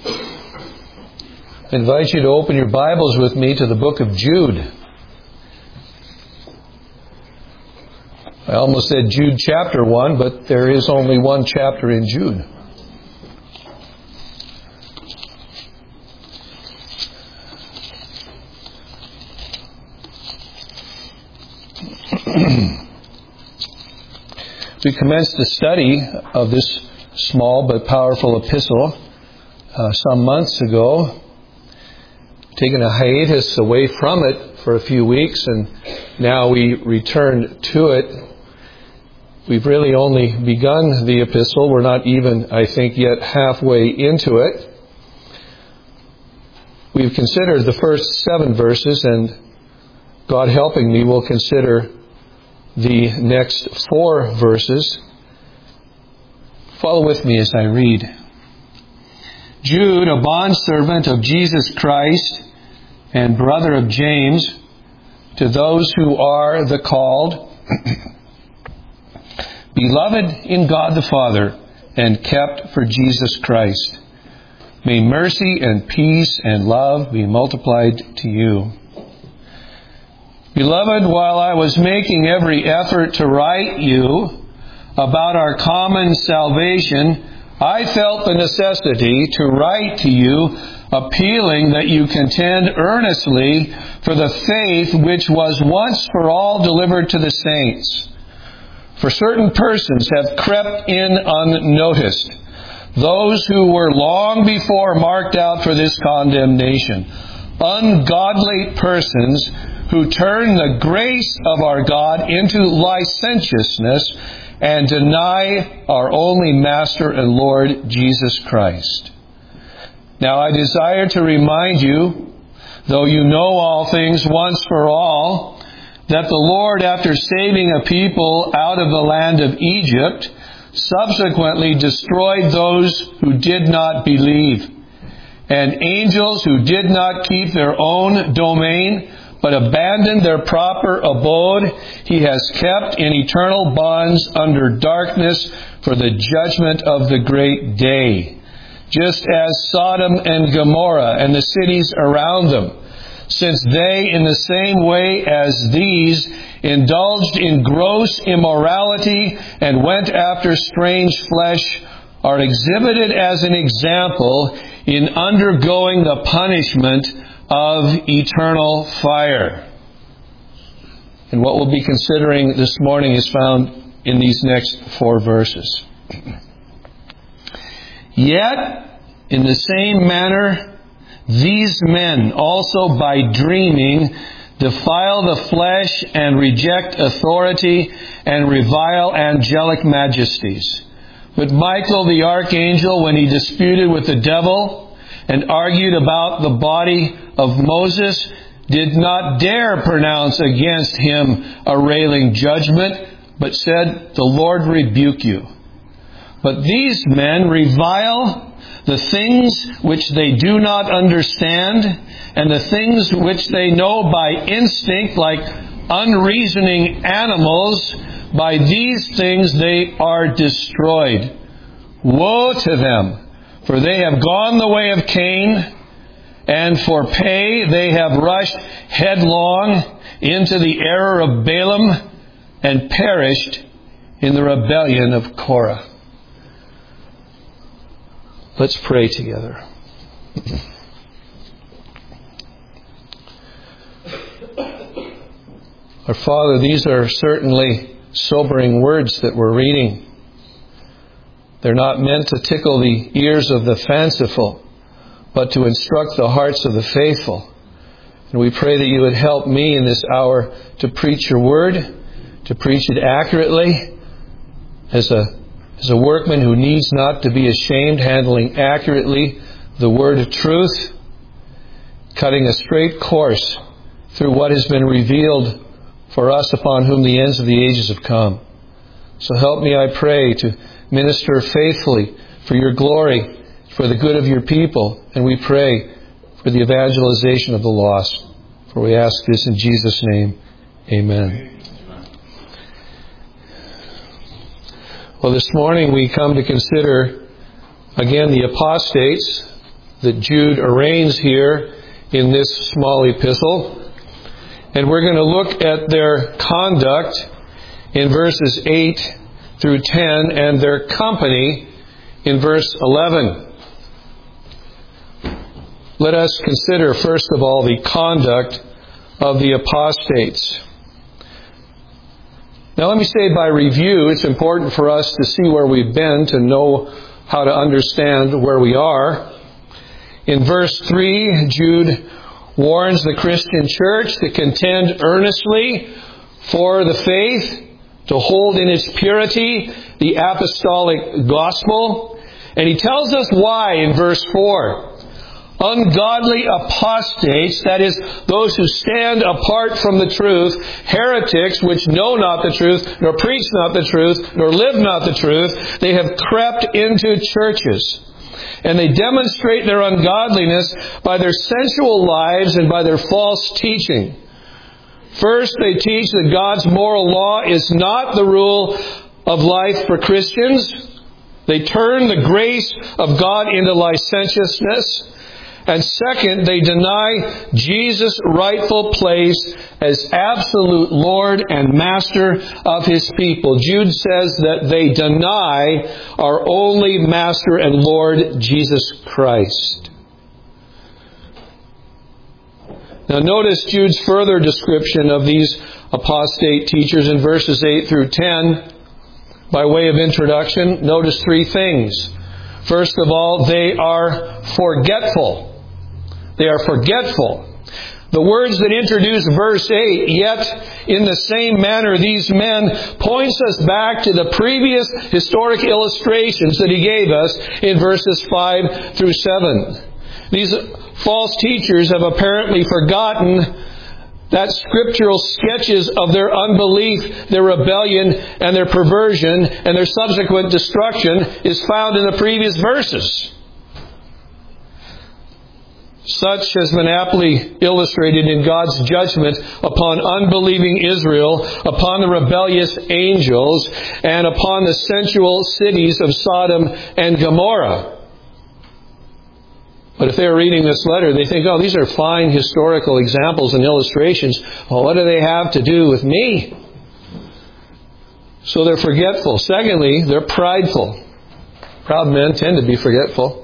I invite you to open your Bibles with me to the book of Jude. I almost said Jude chapter 1, but there is only one chapter in Jude. We commenced the study of this small but powerful epistle some months ago, taken a hiatus away from it for a few weeks, and now we return to it. We've really only begun the epistle. We're not even, I think, yet halfway into it. We've considered the first 7 verses, and God helping me, we'll consider the next 4 verses. Follow with me as I read. Jude, a bondservant of Jesus Christ and brother of James, to those who are the called, beloved in God the Father and kept for Jesus Christ, may mercy and peace and love be multiplied to you. Beloved, while I was making every effort to write you about our common salvation, I felt the necessity to write to you, appealing that you contend earnestly for the faith which was once for all delivered to the saints. For certain persons have crept in unnoticed, those who were long before marked out for this condemnation, ungodly persons who turn the grace of our God into licentiousness and deny our only Master and Lord Jesus Christ. Now I desire to remind you, though you know all things once for all, that the Lord, after saving a people out of the land of Egypt, subsequently destroyed those who did not believe, and angels who did not keep their own domain, but abandoned their proper abode, He has kept in eternal bonds under darkness for the judgment of the great day, just as Sodom and Gomorrah and the cities around them, since they, in the same way as these, indulged in gross immorality and went after strange flesh, are exhibited as an example in undergoing the punishment of eternal fire. And what we'll be considering this morning is found in these next 4 verses. Yet, in the same manner, these men also by dreaming defile the flesh and reject authority and revile angelic majesties. But Michael the archangel, when he disputed with the devil and argued about the body of Moses, did not dare pronounce against him a railing judgment, but said, "The Lord rebuke you." But these men revile the things which they do not understand, and the things which they know by instinct, like unreasoning animals, by these things they are destroyed. Woe to them! For they have gone the way of Cain, and for pay they have rushed headlong into the error of Balaam and perished in the rebellion of Korah. Let's pray together. Our Father, these are certainly sobering words that we're reading. They're not meant to tickle the ears of the fanciful, but to instruct the hearts of the faithful. And we pray that you would help me in this hour to preach your word, to preach it accurately, as a workman who needs not to be ashamed, handling accurately the word of truth, cutting a straight course through what has been revealed for us upon whom the ends of the ages have come. So help me, I pray, to minister faithfully for your glory, for the good of your people, and we pray for the evangelization of the lost. For we ask this in Jesus' name. Amen. Well, this morning we come to consider again the apostates, that Jude arraigns here in this small epistle. And we're going to look at their conduct in verses 8 through 10 and their company in verse 11. Let us consider, first of all, the conduct of the apostates. Now let me say by review, it's important for us to see where we've been, to know how to understand where we are. In verse 3, Jude warns the Christian church to contend earnestly for the faith, to hold in its purity the apostolic gospel. And he tells us why in verse 4. Ungodly apostates, that is, those who stand apart from the truth, heretics which know not the truth, nor preach not the truth, nor live not the truth, they have crept into churches. And they demonstrate their ungodliness by their sensual lives and by their false teaching. First, they teach that God's moral law is not the rule of life for Christians. They turn the grace of God into licentiousness. And second, they deny Jesus' rightful place as absolute Lord and Master of His people. Jude says that they deny our only Master and Lord, Jesus Christ. Now notice Jude's further description of these apostate teachers in verses 8 through 10. By way of introduction, notice three things. First of all, they are forgetful. They are forgetful. The words that introduce verse 8, yet in the same manner these men, points us back to the previous historic illustrations that he gave us in verses 5 through 7. These false teachers have apparently forgotten that scriptural sketches of their unbelief, their rebellion, and their perversion, and their subsequent destruction is found in the previous verses. Such has been aptly illustrated in God's judgment upon unbelieving Israel, upon the rebellious angels, and upon the sensual cities of Sodom and Gomorrah. But if they're reading this letter, they think, oh, these are fine historical examples and illustrations. Well, what do they have to do with me? So they're forgetful. Secondly, they're prideful. Proud men tend to be forgetful.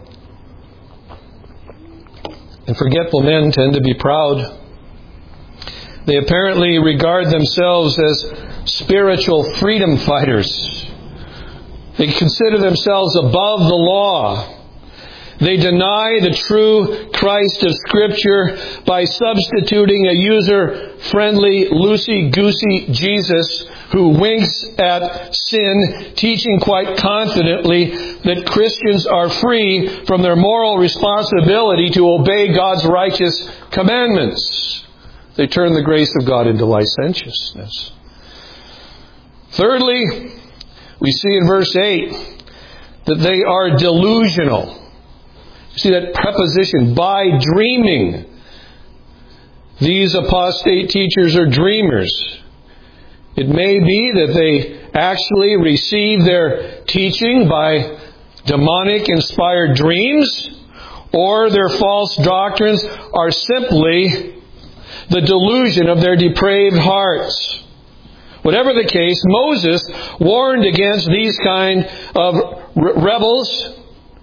And forgetful men tend to be proud. They apparently regard themselves as spiritual freedom fighters. They consider themselves above the law. They deny the true Christ of Scripture by substituting a user-friendly, loosey-goosey Jesus who winks at sin, teaching quite confidently that Christians are free from their moral responsibility to obey God's righteous commandments. They turn the grace of God into licentiousness. Thirdly, we see in verse 8 that they are delusional. You see that preposition, by dreaming. These apostate teachers are dreamers. It may be that they actually receive their teaching by demonic-inspired dreams, or their false doctrines are simply the delusion of their depraved hearts. Whatever the case, Moses warned against these kind of rebels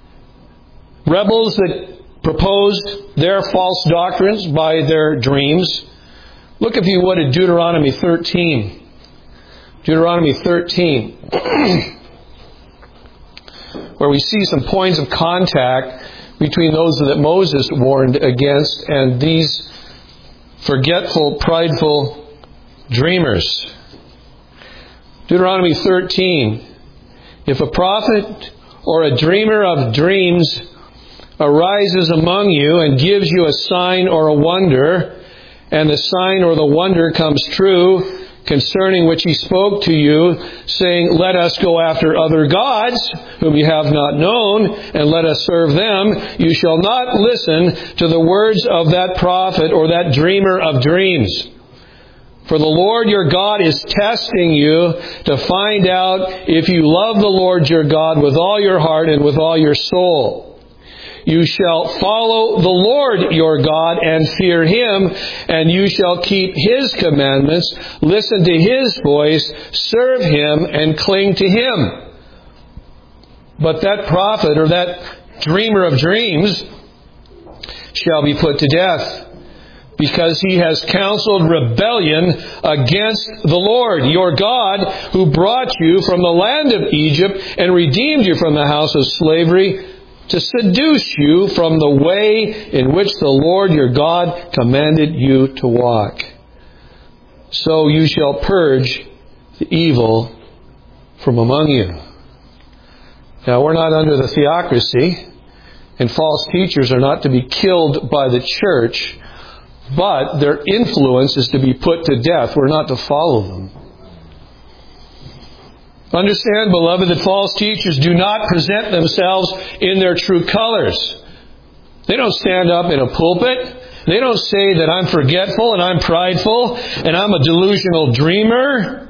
that proposed their false doctrines by their dreams. Look, if you would, at Deuteronomy 13. Deuteronomy 13, where we see some points of contact between those that Moses warned against and these forgetful, prideful dreamers. Deuteronomy 13, if a prophet or a dreamer of dreams arises among you and gives you a sign or a wonder, and the sign or the wonder comes true, concerning which he spoke to you, saying, let us go after other gods, whom you have not known, and let us serve them, you shall not listen to the words of that prophet or that dreamer of dreams. For the Lord your God is testing you to find out if you love the Lord your God with all your heart and with all your soul. You shall follow the Lord your God and fear Him, and you shall keep His commandments, listen to His voice, serve Him, and cling to Him. But that prophet, or that dreamer of dreams, shall be put to death, because he has counseled rebellion against the Lord your God, who brought you from the land of Egypt and redeemed you from the house of slavery, to seduce you from the way in which the Lord your God commanded you to walk. So you shall purge the evil from among you. Now, we're not under the theocracy, and false teachers are not to be killed by the church, but their influence is to be put to death. We're not to follow them. Understand, beloved, that false teachers do not present themselves in their true colors. They don't stand up in a pulpit. They don't say that I'm forgetful and I'm prideful and I'm a delusional dreamer.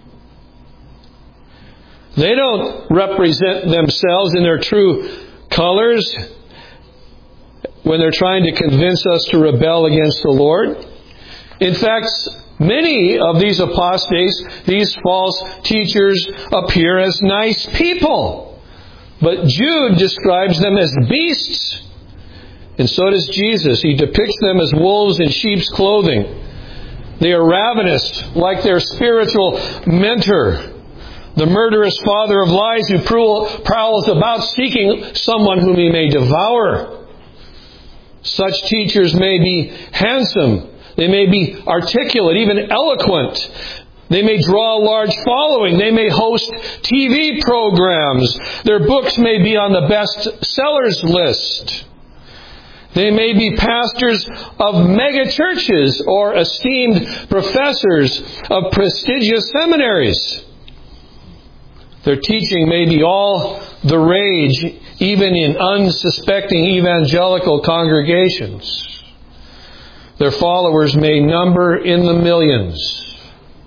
They don't represent themselves in their true colors when they're trying to convince us to rebel against the Lord. In fact, many of these apostates, these false teachers, appear as nice people. But Jude describes them as beasts. And so does Jesus. He depicts them as wolves in sheep's clothing. They are ravenous, like their spiritual mentor, the murderous father of lies who prowls about seeking someone whom he may devour. Such teachers may be handsome. They may be articulate, even eloquent. They may draw a large following. They may host TV programs. Their books may be on the best sellers list. They may be pastors of mega churches or esteemed professors of prestigious seminaries. Their teaching may be all the rage, even in unsuspecting evangelical congregations. Their followers may number in the millions.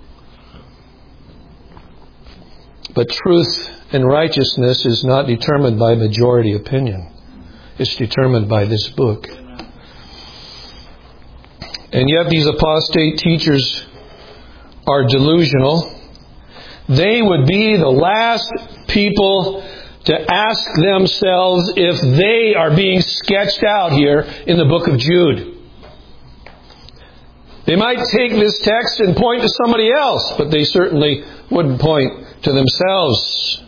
But truth and righteousness is not determined by majority opinion. It's determined by this book. And yet these apostate teachers are delusional. They would be the last people to ask themselves if they are being sketched out here in the book of Jude. They might take this text and point to somebody else, but they certainly wouldn't point to themselves.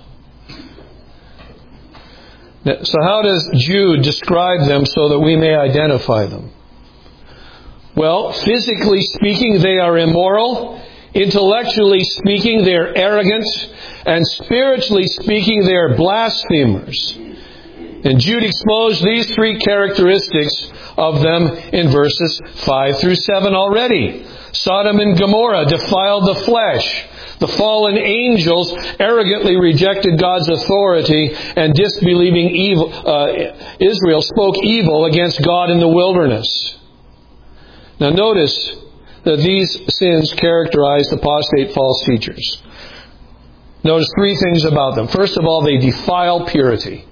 So how does Jude describe them so that we may identify them? Well, physically speaking, they are immoral. Intellectually speaking, they are arrogant. And spiritually speaking, they are blasphemers. And Jude exposed these three characteristics of them in verses 5 through 7 already. Sodom and Gomorrah defiled the flesh. The fallen angels arrogantly rejected God's authority, and disbelieving Israel spoke evil against God in the wilderness. Now notice that these sins characterized apostate false teachers. Notice three things about them. First of all, they defile purity.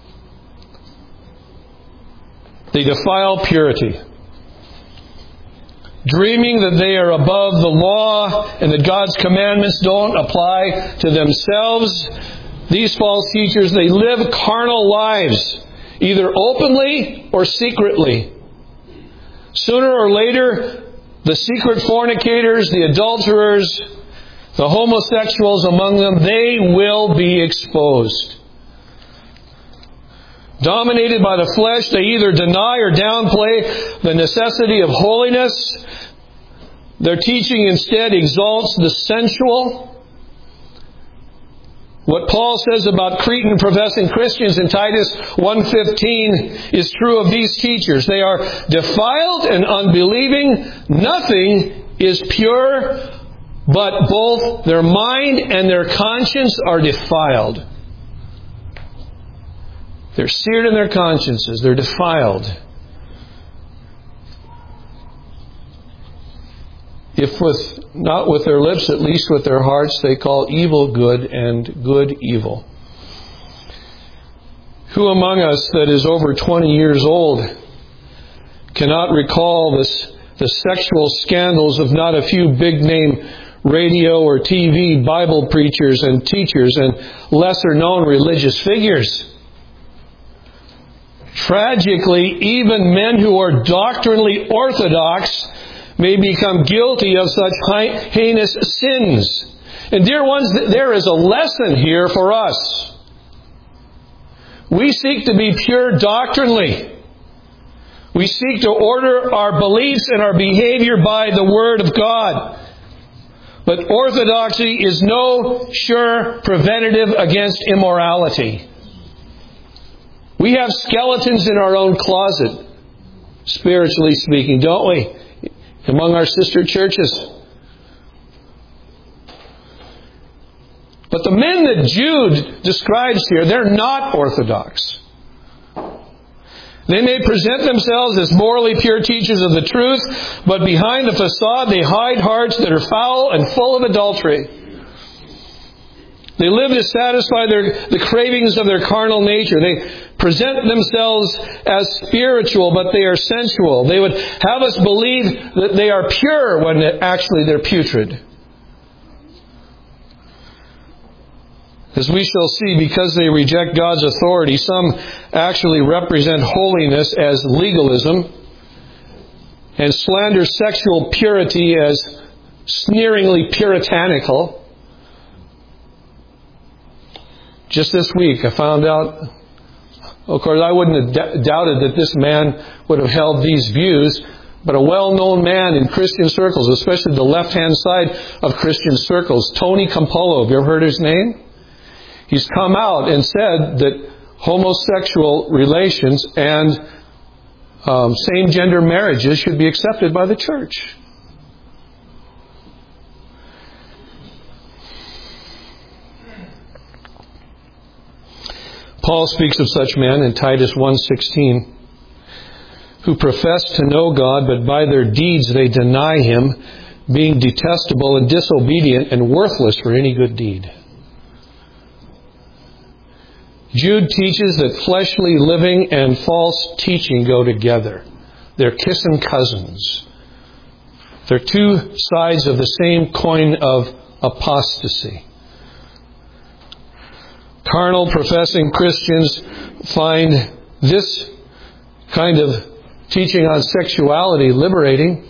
They defile purity. Dreaming that they are above the law and that God's commandments don't apply to themselves, these false teachers, they live carnal lives, either openly or secretly. Sooner or later, the secret fornicators, the adulterers, the homosexuals among them, they will be exposed. Dominated by the flesh, they either deny or downplay the necessity of holiness. Their teaching instead exalts the sensual. What Paul says about Cretan professing Christians in Titus 1:15 is true of these teachers. They are defiled and unbelieving. Nothing is pure, but both their mind and their conscience are defiled. They're seared in their consciences. They're defiled. If not with their lips, at least with their hearts, they call evil good and good evil. Who among us that is over 20 years old cannot recall the sexual scandals of not a few big-name radio or TV Bible preachers and teachers and lesser-known religious figures? Tragically, even men who are doctrinally orthodox may become guilty of such heinous sins. And dear ones, there is a lesson here for us. We seek to be pure doctrinally. We seek to order our beliefs and our behavior by the Word of God. But orthodoxy is no sure preventative against immorality. We have skeletons in our own closet, spiritually speaking, don't we? Among our sister churches. But the men that Jude describes here, they're not orthodox. They may present themselves as morally pure teachers of the truth, but behind the facade they hide hearts that are foul and full of adultery. They live to satisfy the cravings of their carnal nature. They present themselves as spiritual, but they are sensual. They would have us believe that they are pure when actually they're putrid. As we shall see, because they reject God's authority, some actually represent holiness as legalism and slander sexual purity as sneeringly puritanical. Just this week I found out, of course I wouldn't have doubted that this man would have held these views, but a well-known man in Christian circles, especially the left-hand side of Christian circles, Tony Campolo, have you ever heard his name? He's come out and said that homosexual relations and same-gender marriages should be accepted by the church. Paul speaks of such men in Titus 1:16, who profess to know God, but by their deeds they deny Him, being detestable and disobedient and worthless for any good deed. Jude teaches that fleshly living and false teaching go together. They're kissing cousins. They're two sides of the same coin of apostasy. Carnal professing Christians find this kind of teaching on sexuality liberating.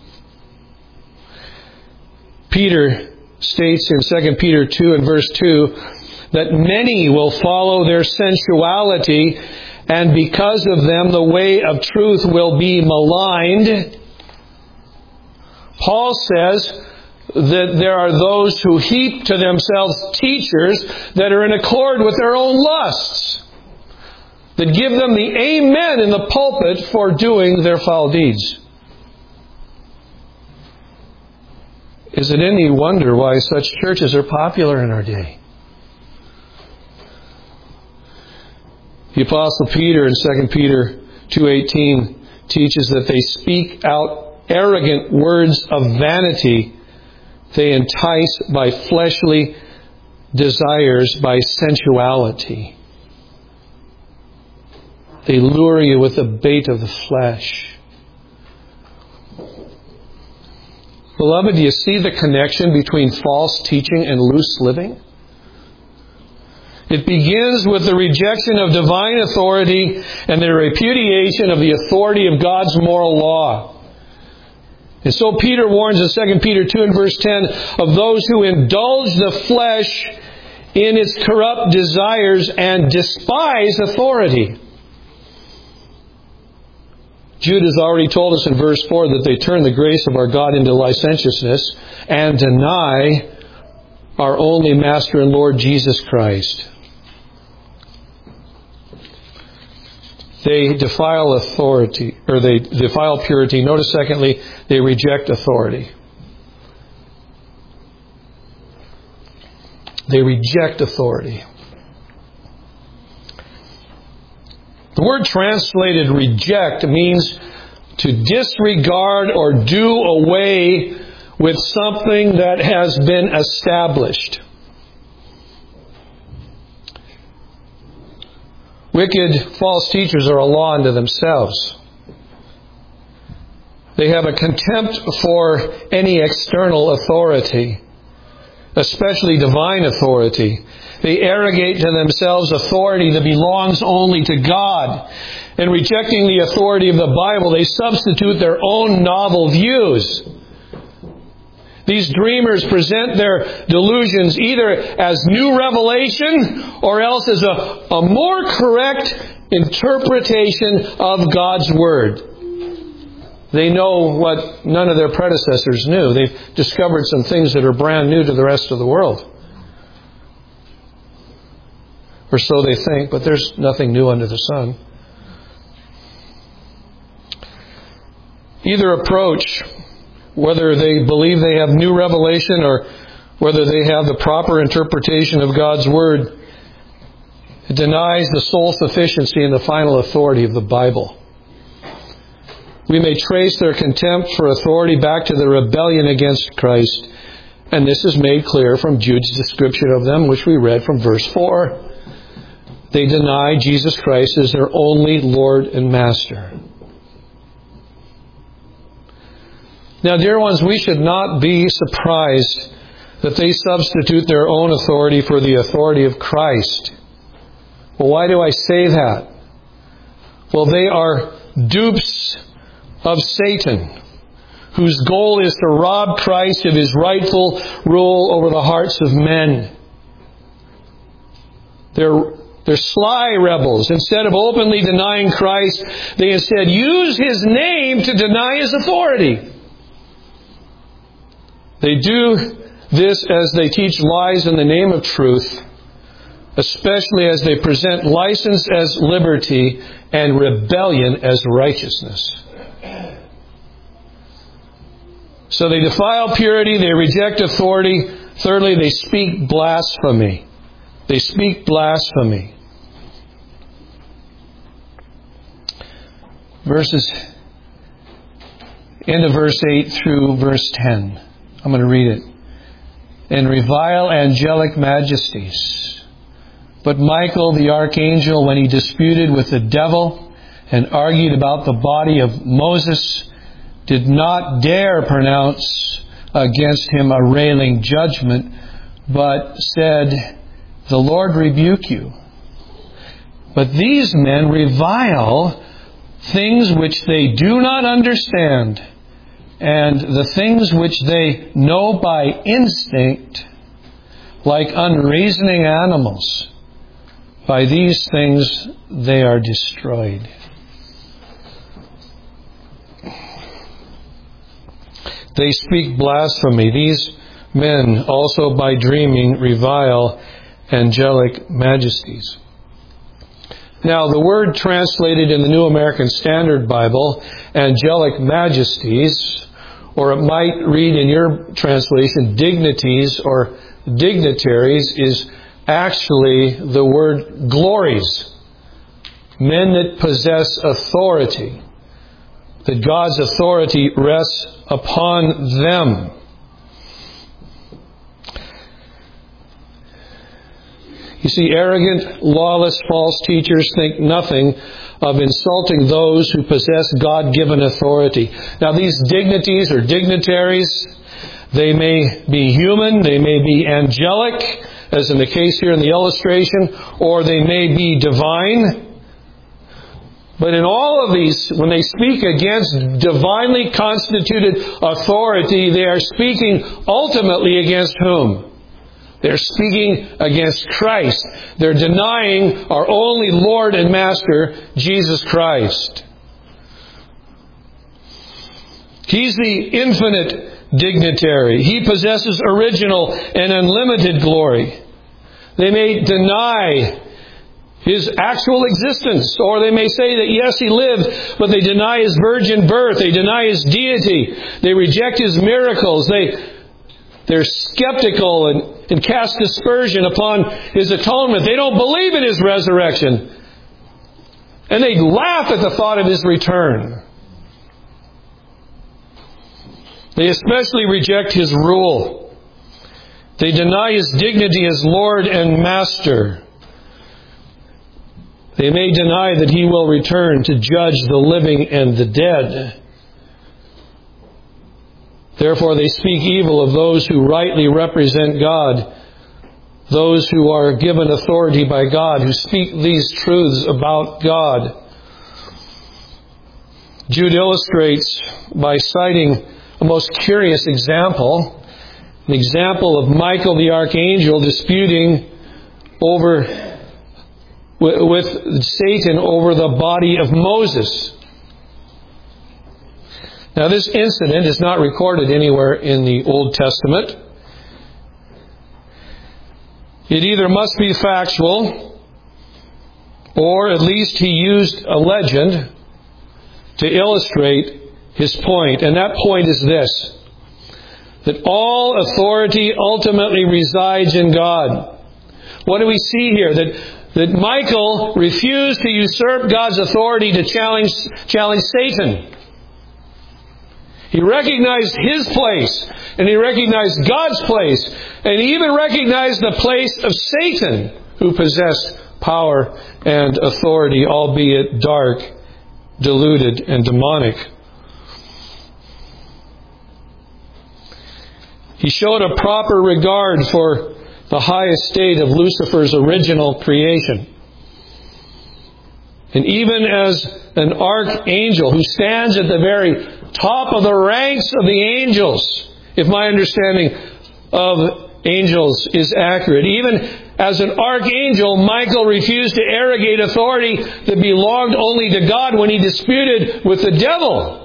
Peter states in 2 Peter 2 and verse 2 that many will follow their sensuality, and because of them the way of truth will be maligned. Paul says that there are those who heap to themselves teachers that are in accord with their own lusts, that give them the amen in the pulpit for doing their foul deeds. Is it any wonder why such churches are popular in our day? The Apostle Peter in 2 Peter 2:18 teaches that they speak out arrogant words of vanity. They entice by fleshly desires, by sensuality. They lure you with the bait of the flesh. Beloved, do you see the connection between false teaching and loose living? It begins with the rejection of divine authority and the repudiation of the authority of God's moral law. And so Peter warns in 2 Peter 2 and verse 10 of those who indulge the flesh in its corrupt desires and despise authority. Jude has already told us in verse 4 that they turn the grace of our God into licentiousness and deny our only Master and Lord Jesus Christ. They defile authority, or they defile purity. Notice, secondly, they reject authority. They reject authority. The word translated reject means to disregard or do away with something that has been established. Wicked false teachers are a law unto themselves. They have a contempt for any external authority, especially divine authority. They arrogate to themselves authority that belongs only to God. And rejecting the authority of the Bible, they substitute their own novel views. These dreamers present their delusions either as new revelation or else as a more correct interpretation of God's Word. They know what none of their predecessors knew. They've discovered some things that are brand new to the rest of the world. Or so they think, but there's nothing new under the sun. Either approach, whether they believe they have new revelation or whether they have the proper interpretation of God's Word, it denies the sole sufficiency and the final authority of the Bible. We may trace their contempt for authority back to the rebellion against Christ, and this is made clear from Jude's description of them, which we read from verse 4. They deny Jesus Christ as their only Lord and Master. Now, dear ones, we should not be surprised that they substitute their own authority for the authority of Christ. Well, why do I say that? Well, they are dupes of Satan, whose goal is to rob Christ of His rightful rule over the hearts of men. They're sly rebels. Instead of openly denying Christ, they instead use His name to deny His authority. They do this as they teach lies in the name of truth, especially as they present license as liberty and rebellion as righteousness. So they defile purity, they reject authority. Thirdly, they speak blasphemy. They speak blasphemy. End of verse 8 through verse 10. I'm going to read it. And revile angelic majesties. But Michael the archangel, when he disputed with the devil and argued about the body of Moses, did not dare pronounce against him a railing judgment, but said, "The Lord rebuke you." But these men revile things which they do not understand, and the things which they know by instinct, like unreasoning animals. By these things they are destroyed. They speak blasphemy. These men also by dreaming revile angelic majesties. Now, the word translated in the New American Standard Bible, angelic majesties, or it might read in your translation, dignities or dignitaries, is actually the word glories. Men that possess authority. That God's authority rests upon them. You see, arrogant, lawless, false teachers think nothing of insulting those who possess God-given authority. Now, these dignities or dignitaries, they may be human, they may be angelic, as in the case here in the illustration, or they may be divine. But in all of these, when they speak against divinely constituted authority, they are speaking ultimately against whom? They're speaking against Christ. They're denying our only Lord and Master, Jesus Christ. He's the infinite dignitary. He possesses original and unlimited glory. They may deny His actual existence, or they may say that yes, He lived, but they deny His virgin birth. They deny His deity. They reject His miracles. They're skeptical and cast aspersion upon His atonement. They don't believe in His resurrection. And they laugh at the thought of His return. They especially reject His rule. They deny His dignity as Lord and Master. They may deny that He will return to judge the living and the dead. Therefore, they speak evil of those who rightly represent God, those who are given authority by God, who speak these truths about God. Jude illustrates by citing a most curious example, an example of Michael the archangel disputing with Satan over the body of Moses. Now, this incident is not recorded anywhere in the Old Testament. It either must be factual, or at least he used a legend to illustrate his point. And that point is this: that all authority ultimately resides in God. What do we see here? That Michael refused to usurp God's authority to challenge Satan. He recognized his place, and he recognized God's place, and he even recognized the place of Satan, who possessed power and authority, albeit dark, deluded, and demonic. He showed a proper regard for the high estate of Lucifer's original creation. And even as an archangel who stands at the very top of the ranks of the angels, if my understanding of angels is accurate, even as an archangel, Michael refused to arrogate authority that belonged only to God when he disputed with the devil.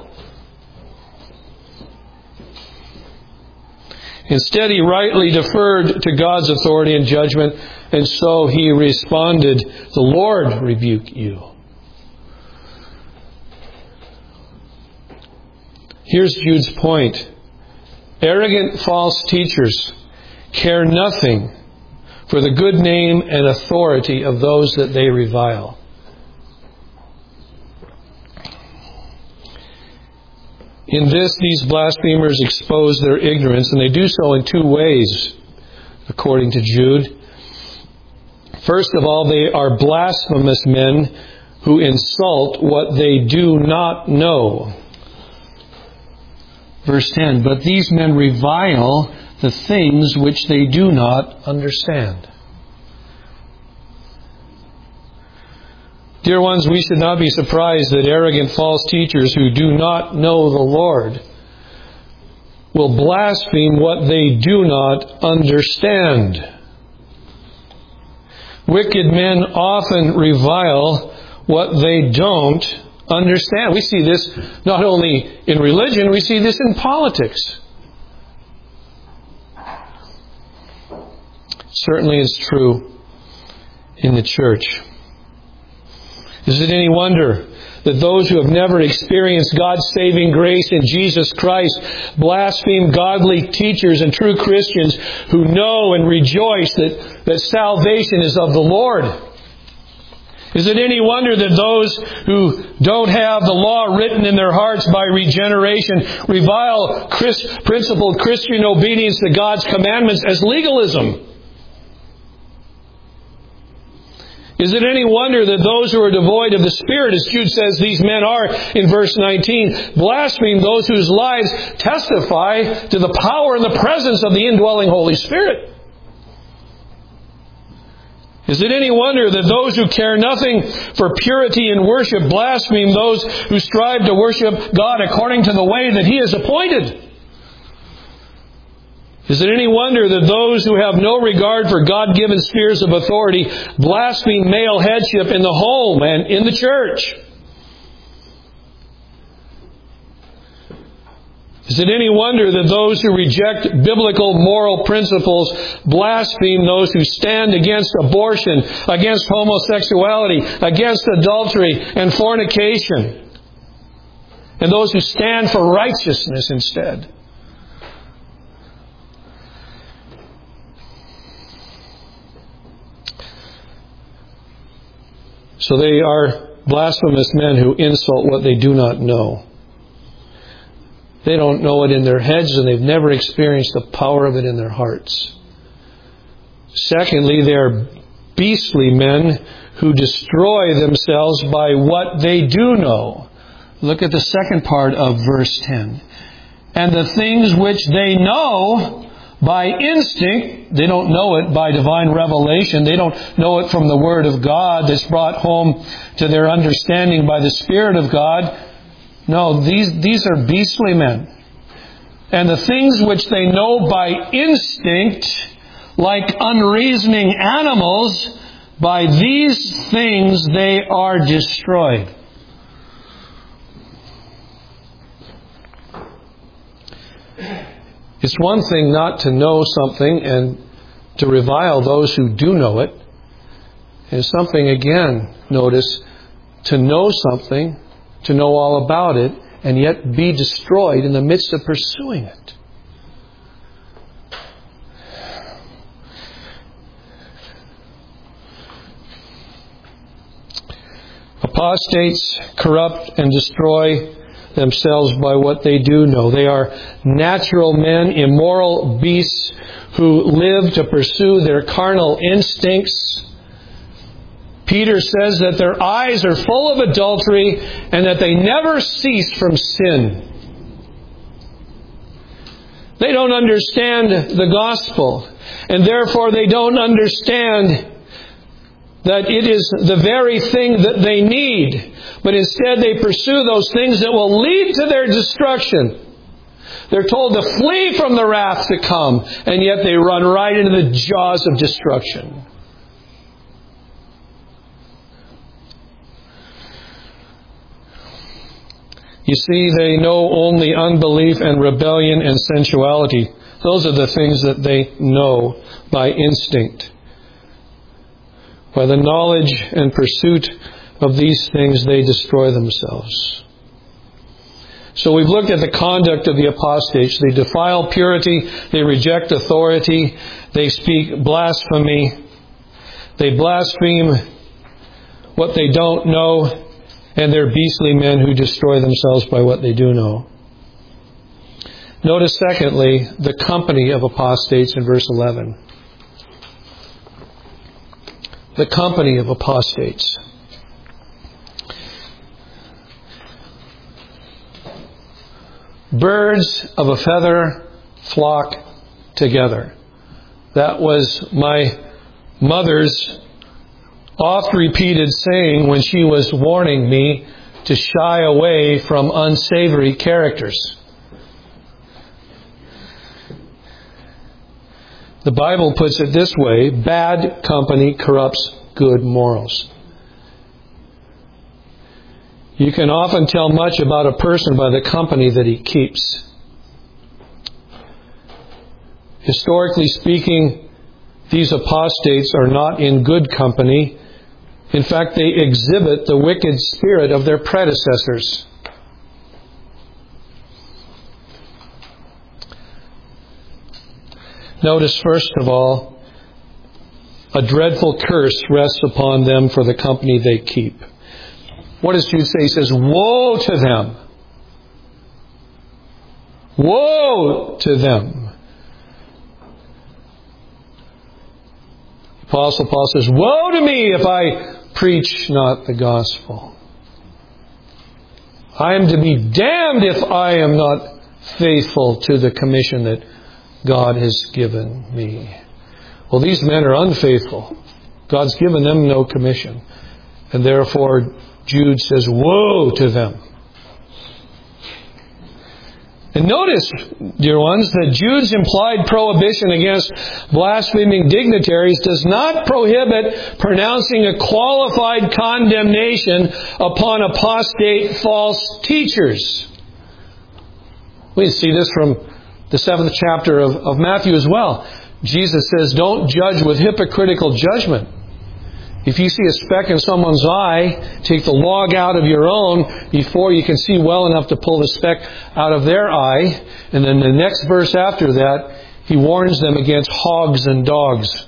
Instead, he rightly deferred to God's authority and judgment, and so he responded, "The Lord rebuke you." Here's Jude's point. Arrogant false teachers care nothing for the good name and authority of those that they revile. In this, these blasphemers expose their ignorance, and they do so in two ways, according to Jude. First of all, they are blasphemous men who insult what they do not know. Verse 10, "But these men revile the things which they do not understand." Dear ones, we should not be surprised that arrogant false teachers who do not know the Lord will blaspheme what they do not understand. Wicked men often revile what they don't understand. We see this not only in religion, we see this in politics. Certainly it's true in the church. Is it any wonder that those who have never experienced God's saving grace in Jesus Christ blaspheme godly teachers and true Christians who know and rejoice that salvation is of the Lord? Is it any wonder that those who don't have the law written in their hearts by regeneration revile principled Christian obedience to God's commandments as legalism? Is it any wonder that those who are devoid of the Spirit, as Jude says these men are in verse 19, blaspheme those whose lives testify to the power and the presence of the indwelling Holy Spirit? Is it any wonder that those who care nothing for purity in worship blaspheme those who strive to worship God according to the way that He has appointed? Is it any wonder that those who have no regard for God-given spheres of authority blaspheme male headship in the home and in the church? Is it any wonder that those who reject biblical moral principles blaspheme those who stand against abortion, against homosexuality, against adultery and fornication, and those who stand for righteousness instead? So they are blasphemous men who insult what they do not know. They don't know it in their heads, and they've never experienced the power of it in their hearts. Secondly, they are beastly men who destroy themselves by what they do know. Look at the second part of verse 10. And the things which they know by instinct, they don't know it by divine revelation. They don't know it from the Word of God that's brought home to their understanding by the Spirit of God. No, these are beastly men. And the things which they know by instinct, like unreasoning animals, by these things they are destroyed. It's one thing not to know something and to revile those who do know it. It's something, again, notice, to know something, to know all about it, and yet be destroyed in the midst of pursuing it. Apostates corrupt and destroy themselves by what they do know. They are natural men, immoral beasts who live to pursue their carnal instincts. Peter says that their eyes are full of adultery and that they never cease from sin. They don't understand the gospel, and therefore they don't understand that it is the very thing that they need. But instead they pursue those things that will lead to their destruction. They're told to flee from the wrath to come, and yet they run right into the jaws of destruction. You see, they know only unbelief and rebellion and sensuality. Those are the things that they know by instinct. By the knowledge and pursuit of these things, they destroy themselves. So we've looked at the conduct of the apostates. They defile purity. They reject authority. They speak blasphemy. They blaspheme what they don't know. And they're beastly men who destroy themselves by what they do know. Notice, secondly, the company of apostates in verse 11. The company of apostates. Birds of a feather flock together. That was my mother's oft-repeated saying when she was warning me to shy away from unsavory characters. The Bible puts it this way: bad company corrupts good morals. You can often tell much about a person by the company that he keeps. Historically speaking, these apostates are not in good company. In fact, they exhibit the wicked spirit of their predecessors. Notice, first of all, a dreadful curse rests upon them for the company they keep. What does Jude say? He says, woe to them. Woe to them. Apostle Paul says, woe to me if I preach not the gospel. I am to be damned if I am not faithful to the commission that God has given me. Well, these men are unfaithful. God's given them no commission. And therefore, Jude says, woe to them. And notice, dear ones, that Jude's implied prohibition against blaspheming dignitaries does not prohibit pronouncing a qualified condemnation upon apostate false teachers. We see this from the 7th chapter of Matthew as well. Jesus says, don't judge with hypocritical judgment. If you see a speck in someone's eye, take the log out of your own before you can see well enough to pull the speck out of their eye. And then the next verse after that, he warns them against hogs and dogs.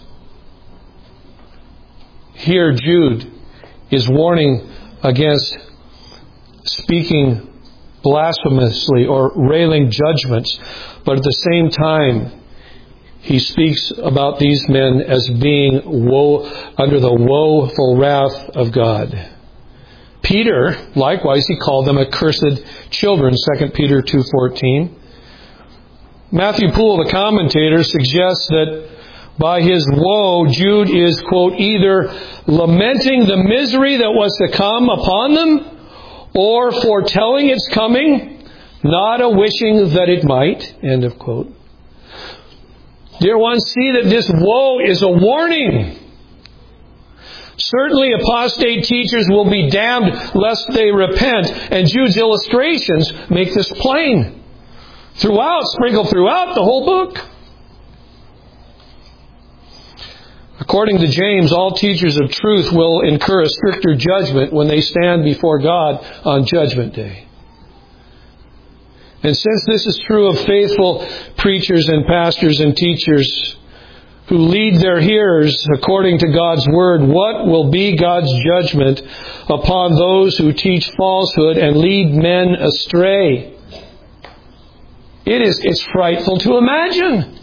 Here Jude is warning against speaking blasphemously or railing judgments. But at the same time, he speaks about these men as being under the woeful wrath of God. Peter, likewise, he called them accursed children, 2 Peter 2:14. Matthew Poole, the commentator, suggests that by his woe, Jude is, quote, either lamenting the misery that was to come upon them, or foretelling its coming, not a wishing that it might, end of quote. Dear ones, see that this woe is a warning. Certainly apostate teachers will be damned lest they repent, and Jude's illustrations make this plain. Sprinkled throughout the whole book. According to James, all teachers of truth will incur a stricter judgment when they stand before God on Judgment Day. And since this is true of faithful preachers and pastors and teachers who lead their hearers according to God's Word, what will be God's judgment upon those who teach falsehood and lead men astray? It's frightful to imagine.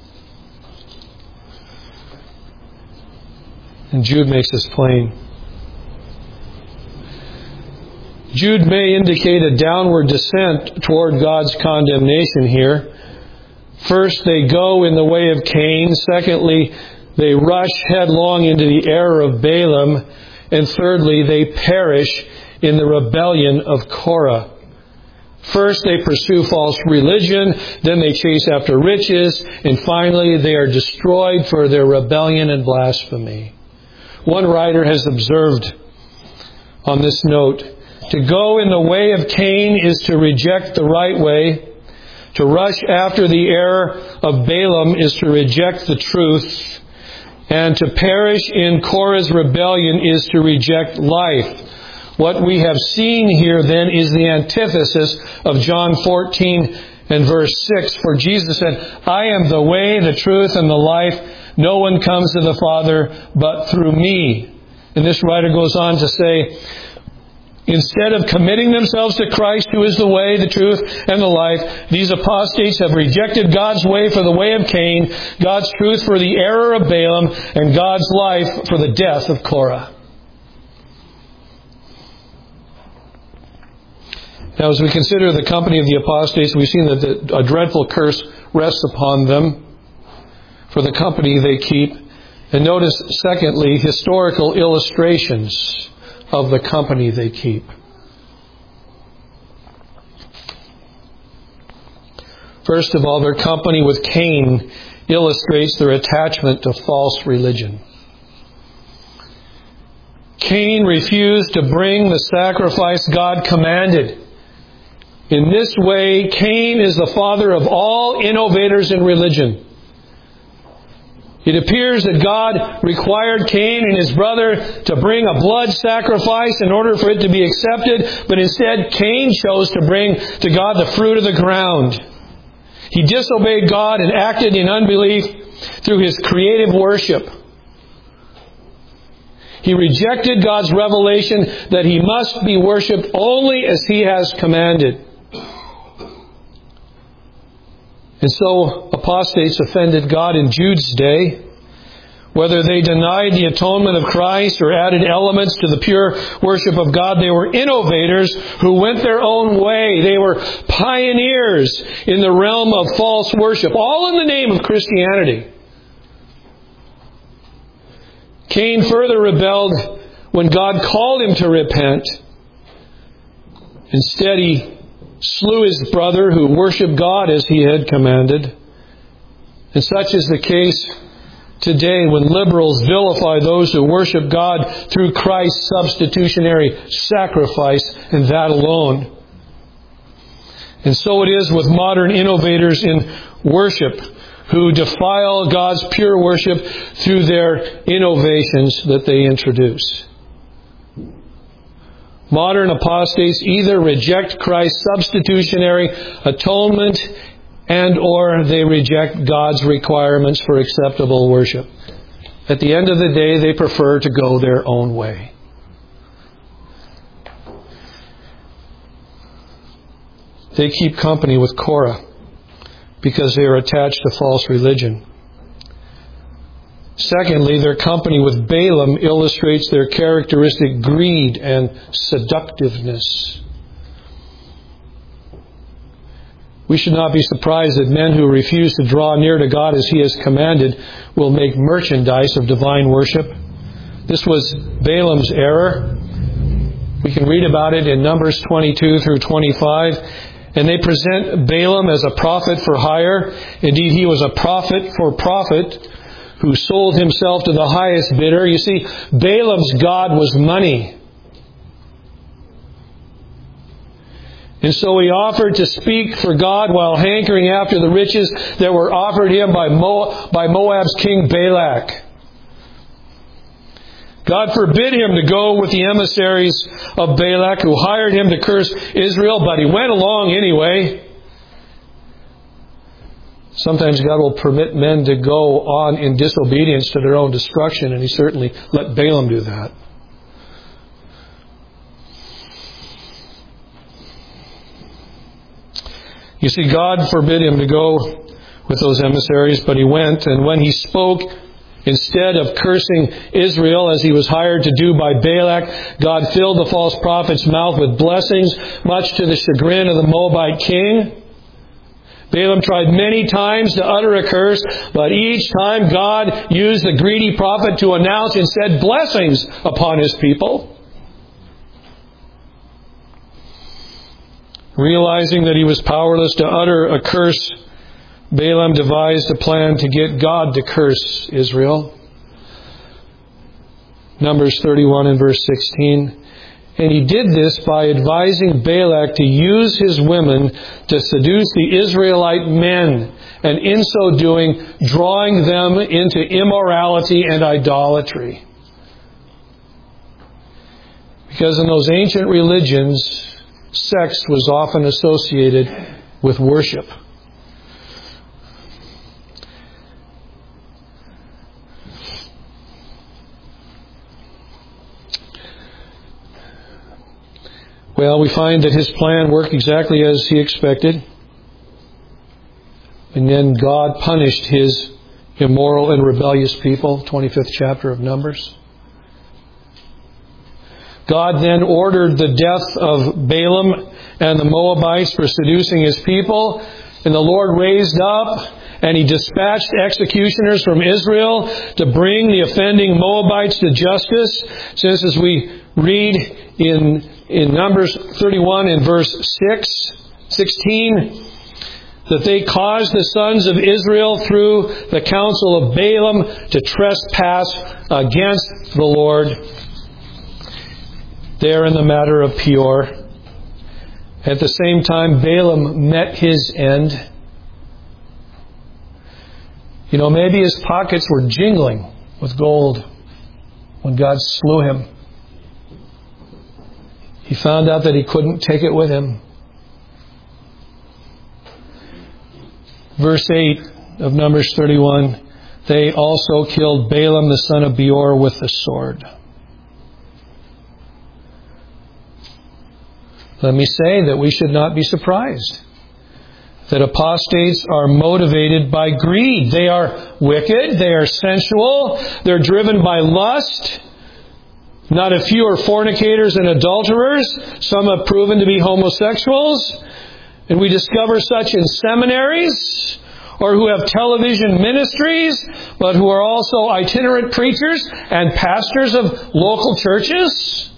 And Jude makes this plain. Jude may indicate a downward descent toward God's condemnation here. First, they go in the way of Cain. Secondly, they rush headlong into the error of Balaam. And thirdly, they perish in the rebellion of Korah. First, they pursue false religion. Then they chase after riches. And finally, they are destroyed for their rebellion and blasphemy. One writer has observed on this note, to go in the way of Cain is to reject the right way. To rush after the error of Balaam is to reject the truth. And to perish in Korah's rebellion is to reject life. What we have seen here then is the antithesis of John 14 and verse 6. For Jesus said, I am the way, the truth, and the life. No one comes to the Father but through me. And this writer goes on to say, instead of committing themselves to Christ, who is the way, the truth, and the life, these apostates have rejected God's way for the way of Cain, God's truth for the error of Balaam, and God's life for the death of Korah. Now, as we consider the company of the apostates, we've seen that a dreadful curse rests upon them for the company they keep. And notice, secondly, historical illustrations of the company they keep. First of all, their company with Cain illustrates their attachment to false religion. Cain refused to bring the sacrifice God commanded. In this way, Cain is the father of all innovators in religion. It appears that God required Cain and his brother to bring a blood sacrifice in order for it to be accepted, but instead Cain chose to bring to God the fruit of the ground. He disobeyed God and acted in unbelief through his creative worship. He rejected God's revelation that he must be worshipped only as he has commanded. And so apostates offended God in Jude's day. Whether they denied the atonement of Christ or added elements to the pure worship of God, they were innovators who went their own way. They were pioneers in the realm of false worship, all in the name of Christianity. Cain further rebelled when God called him to repent. Instead, he slew his brother who worshipped God as he had commanded. And such is the case today when liberals vilify those who worship God through Christ's substitutionary sacrifice and that alone. And so it is with modern innovators in worship who defile God's pure worship through their innovations that they introduce. Modern apostates either reject Christ's substitutionary atonement and or they reject God's requirements for acceptable worship. At the end of the day, they prefer to go their own way. They keep company with Korah because they are attached to false religion. Secondly, their company with Balaam illustrates their characteristic greed and seductiveness. We should not be surprised that men who refuse to draw near to God as He has commanded will make merchandise of divine worship. This was Balaam's error. We can read about it in Numbers 22 through 25. And they present Balaam as a prophet for hire. Indeed, he was a prophet for profit who sold himself to the highest bidder. You see, Balaam's god was money. And so he offered to speak for God while hankering after the riches that were offered him by Moab's king Balak. God forbid him to go with the emissaries of Balak who hired him to curse Israel, but he went along anyway. Sometimes God will permit men to go on in disobedience to their own destruction, and He certainly let Balaam do that. You see, God forbid him to go with those emissaries, but he went, and when he spoke, instead of cursing Israel as he was hired to do by Balak, God filled the false prophet's mouth with blessings, much to the chagrin of the Moabite king. Balaam tried many times to utter a curse, but each time God used the greedy prophet to announce and said blessings upon his people. Realizing that he was powerless to utter a curse, Balaam devised a plan to get God to curse Israel. Numbers 31 and verse 16. And he did this by advising Balak to use his women to seduce the Israelite men, and in so doing, drawing them into immorality and idolatry. Because in those ancient religions, sex was often associated with worship. Well, we find that his plan worked exactly as he expected. And then God punished his immoral and rebellious people, 25th chapter of Numbers. God then ordered the death of Balaam and the Moabites for seducing his people. And the Lord raised up and He dispatched executioners from Israel to bring the offending Moabites to justice. Since as we read in Numbers 31 and verse 16, that they caused the sons of Israel through the counsel of Balaam to trespass against the Lord there in the matter of Peor. At the same time, Balaam met his end. You know, maybe his pockets were jingling with gold when God slew him. He found out that he couldn't take it with him. Verse 8 of Numbers 31, they also killed Balaam the son of Beor with the sword. Let me say that we should not be surprised that apostates are motivated by greed. They are wicked, they are sensual, they're driven by lust. Not a few are fornicators and adulterers. Some have proven to be homosexuals. And we discover such in seminaries, or who have television ministries, but who are also itinerant preachers and pastors of local churches.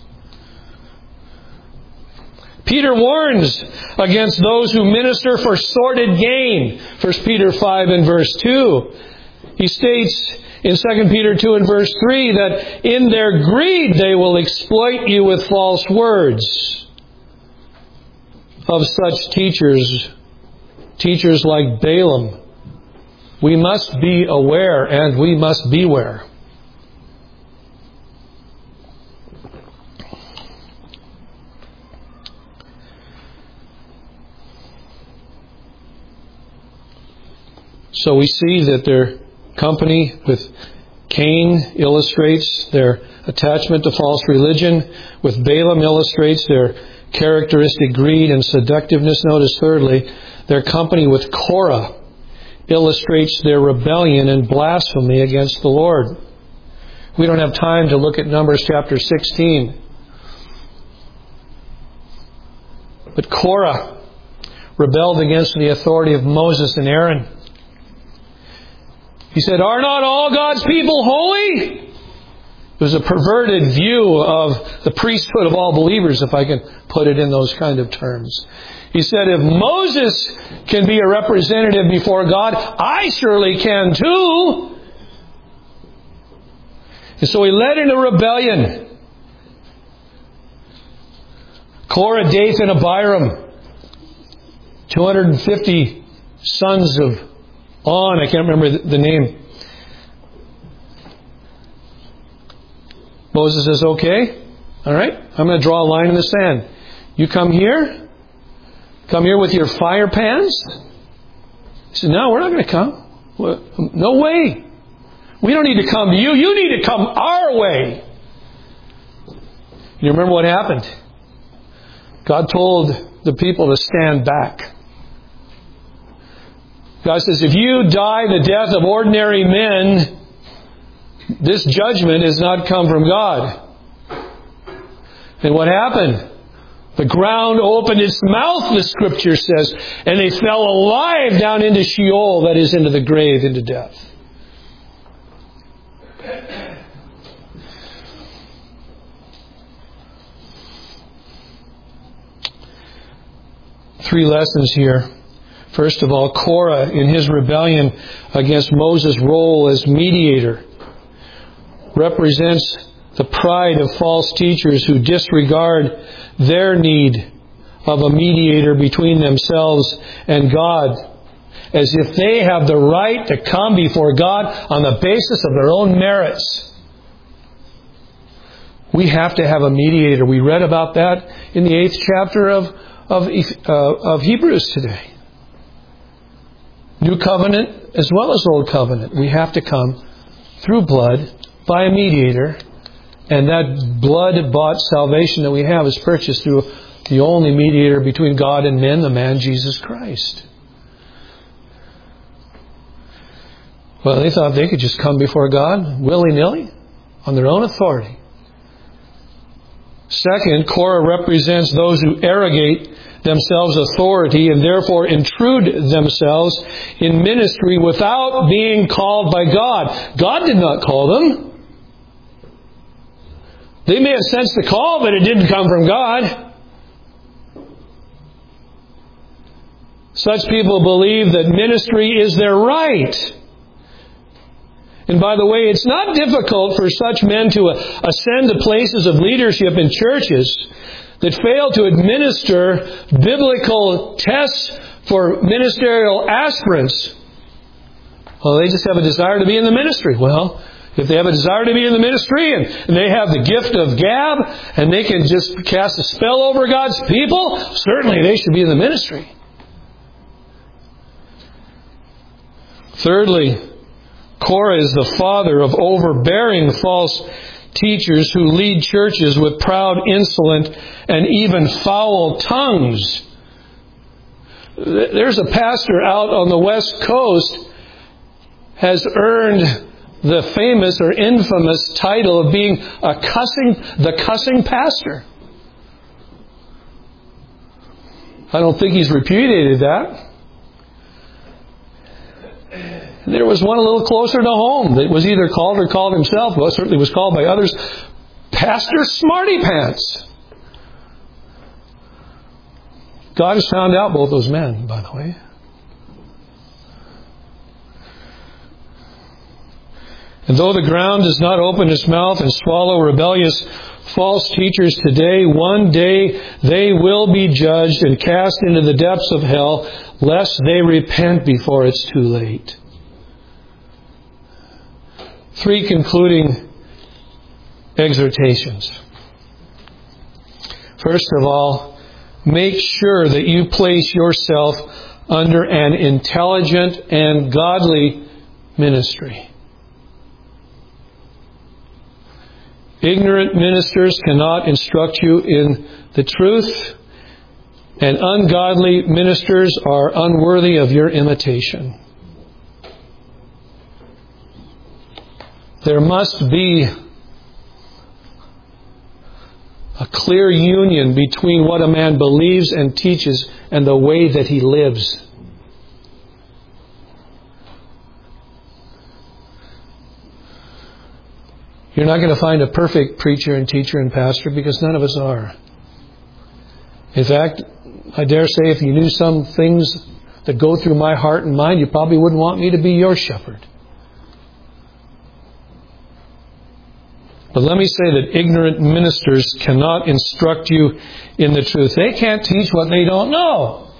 Peter warns against those who minister for sordid gain. 1 Peter 5 and verse 2. He states in 2 Peter 2 and verse 3 that in their greed they will exploit you with false words. Of such teachers like Balaam, we must be aware and we must beware. So we see that their company with Cain illustrates their attachment to false religion. With Balaam illustrates their characteristic greed and seductiveness. Notice thirdly, their company with Korah illustrates their rebellion and blasphemy against the Lord. We don't have time to look at Numbers chapter 16. But Korah rebelled against the authority of Moses and Aaron. He said, "Are not all God's people holy?" It was a perverted view of the priesthood of all believers, if I can put it in those kind of terms. He said, if Moses can be a representative before God, I surely can too. And so he led in a rebellion. Korah, Dathan, and Abiram, 250 sons of On, I can't remember the name. Moses says, okay, all right, I'm going to draw a line in the sand. You come here with your fire pans. He said, no, we're not going to come. No way. We don't need to come to you. You need to come our way. You remember what happened? God told the people to stand back. God says, if you die the death of ordinary men, this judgment has not come from God. And what happened? The ground opened its mouth, the Scripture says, and they fell alive down into Sheol, that is, into the grave, into death. Three lessons here. First of all, Korah, in his rebellion against Moses' role as mediator, represents the pride of false teachers who disregard their need of a mediator between themselves and God, as if they have the right to come before God on the basis of their own merits. We have to have a mediator. We read about that in the 8th chapter of Hebrews today. New covenant as well as old covenant. We have to come through blood by a mediator, and that blood-bought salvation that we have is purchased through the only mediator between God and men, the man Jesus Christ. Well, they thought they could just come before God willy-nilly on their own authority. Second, Korah represents those who arrogate themselves authority and therefore intrude themselves in ministry without being called by God. God did not call them. They may have sensed the call, but it didn't come from God. Such people believe that ministry is their right. And by the way, it's not difficult for such men to ascend to places of leadership in churches that fail to administer biblical tests for ministerial aspirants. Well, they just have a desire to be in the ministry. Well, if they have a desire to be in the ministry and they have the gift of gab and they can just cast a spell over God's people, certainly they should be in the ministry. Thirdly, Korah is the father of overbearing false teachers who lead churches with proud, insolent, and even foul tongues. There's a pastor out on the West Coast has earned the famous or infamous title of being the cussing pastor. I don't think he's repudiated that. There was one a little closer to home that was either called or called himself, well, certainly was called by others, Pastor Smarty Pants. God has found out both those men, by the way. And though the ground does not open its mouth and swallow rebellious false teachers today, one day they will be judged and cast into the depths of hell, lest they repent before it's too late. Three concluding exhortations. First of all, make sure that you place yourself under an intelligent and godly ministry. Ignorant ministers cannot instruct you in the truth, and ungodly ministers are unworthy of your imitation. There must be a clear union between what a man believes and teaches and the way that he lives. You're not going to find a perfect preacher and teacher and pastor because none of us are. In fact, I dare say if you knew some things that go through my heart and mind, you probably wouldn't want me to be your shepherd. But let me say that ignorant ministers cannot instruct you in the truth. They can't teach what they don't know.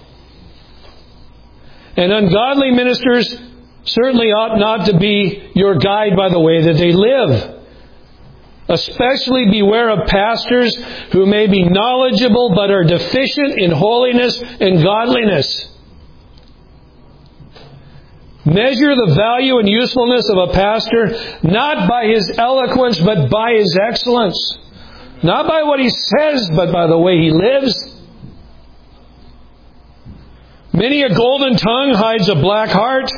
And ungodly ministers certainly ought not to be your guide by the way that they live. Especially beware of pastors who may be knowledgeable but are deficient in holiness and godliness. Measure the value and usefulness of a pastor not by his eloquence but by his excellence. Not by what he says but by the way he lives. Many a golden tongue hides a black heart.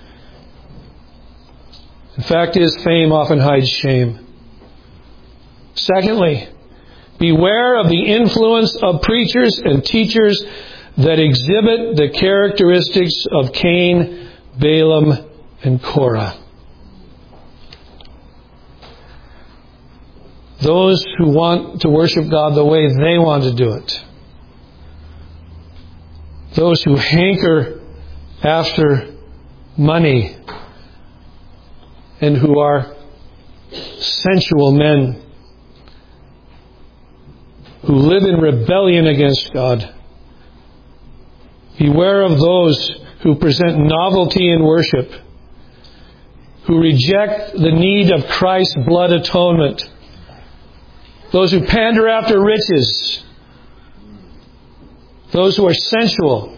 In fact, his fame often hides shame. Secondly, beware of the influence of preachers and teachers that exhibit the characteristics of Cain, Balaam, and Korah. Those who want to worship God the way they want to do it. Those who hanker after money and who are sensual men who live in rebellion against God. Beware of those who present novelty in worship, who reject the need of Christ's blood atonement, those who pander after riches, those who are sensual,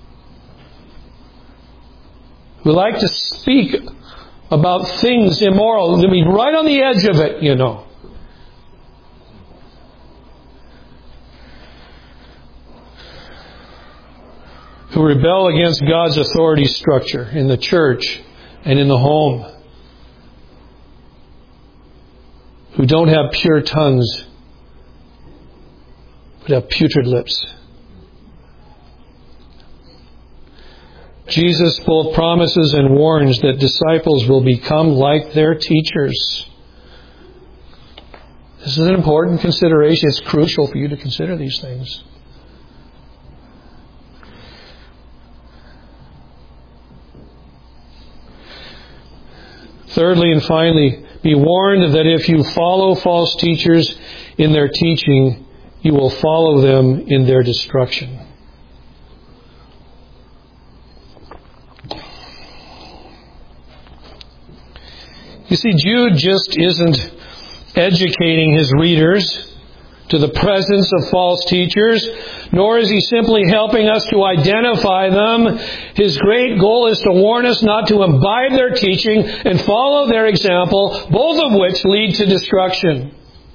who like to speak about things immoral, to be right on the edge of it, you know. Who rebel against God's authority structure in the church and in the home. Who don't have pure tongues, but have putrid lips. Jesus both promises and warns that disciples will become like their teachers. This is an important consideration. It's crucial for you to consider these things. Thirdly and finally, be warned that if you follow false teachers in their teaching, you will follow them in their destruction. You see, Jude just isn't educating his readers to the presence of false teachers, nor is he simply helping us to identify them. His great goal is to warn us not to imbibe their teaching and follow their example, both of which lead to destruction.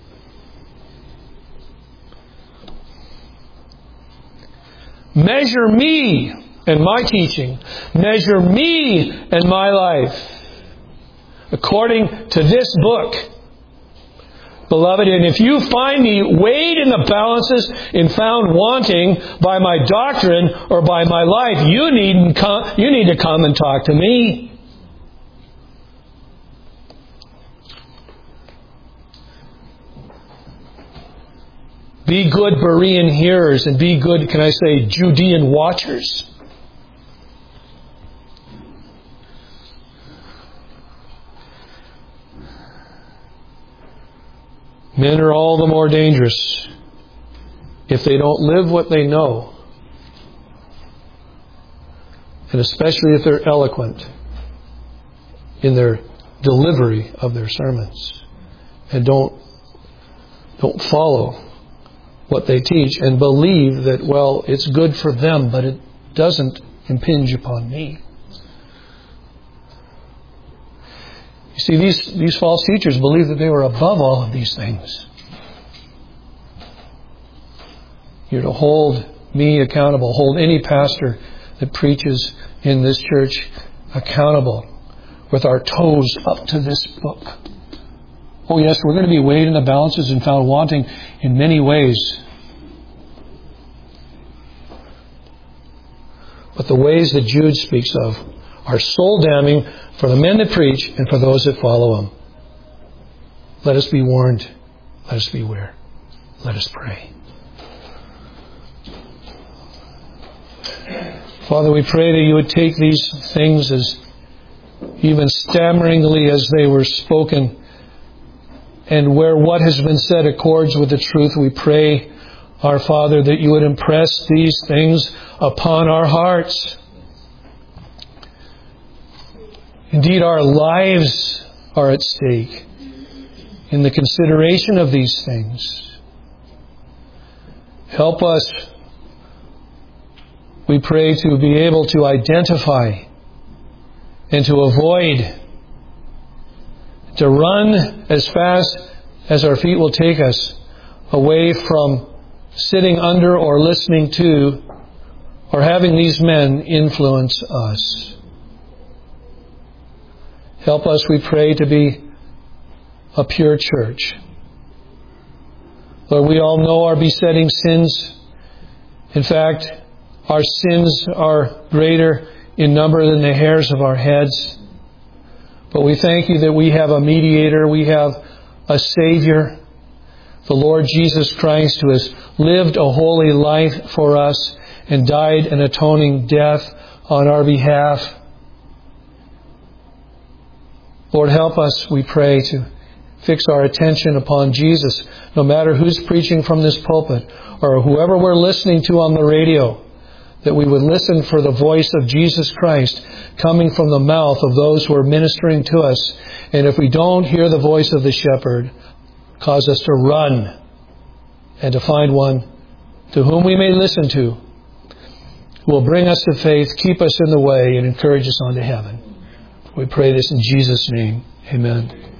Measure me and my teaching. Measure me and my life according to this book. Beloved, and if you find me weighed in the balances and found wanting by my doctrine or by my life, you need to come and talk to me. Be good Berean hearers and be good, can I say, Judean watchers. Men are all the more dangerous if they don't live what they know, and especially if they're eloquent in their delivery of their sermons and don't follow what they teach and believe that, well, it's good for them, but it doesn't impinge upon me. You see, these false teachers believe that they were above all of these things. You're to hold me accountable, hold any pastor that preaches in this church accountable with our toes up to this book. Oh yes, we're going to be weighed in the balances and found wanting in many ways. But the ways that Jude speaks of are soul-damning for the men that preach and for those that follow them. Let us be warned. Let us beware. Let us pray. Father, we pray that you would take these things as even stammeringly as they were spoken, and where what has been said accords with the truth, we pray, our Father, that you would impress these things upon our hearts. Indeed, our lives are at stake in the consideration of these things. Help us, we pray, to be able to identify and to avoid, to run as fast as our feet will take us away from sitting under or listening to or having these men influence us. Help us, we pray, to be a pure church. Lord, we all know our besetting sins. In fact, our sins are greater in number than the hairs of our heads. But we thank you that we have a mediator, we have a Savior, the Lord Jesus Christ, who has lived a holy life for us and died an atoning death on our behalf. Lord, help us, we pray, to fix our attention upon Jesus, no matter who's preaching from this pulpit or whoever we're listening to on the radio, that we would listen for the voice of Jesus Christ coming from the mouth of those who are ministering to us. And if we don't hear the voice of the shepherd, cause us to run and to find one to whom we may listen to, who will bring us to faith, keep us in the way, and encourage us on to heaven. We pray this in Jesus' name. Amen.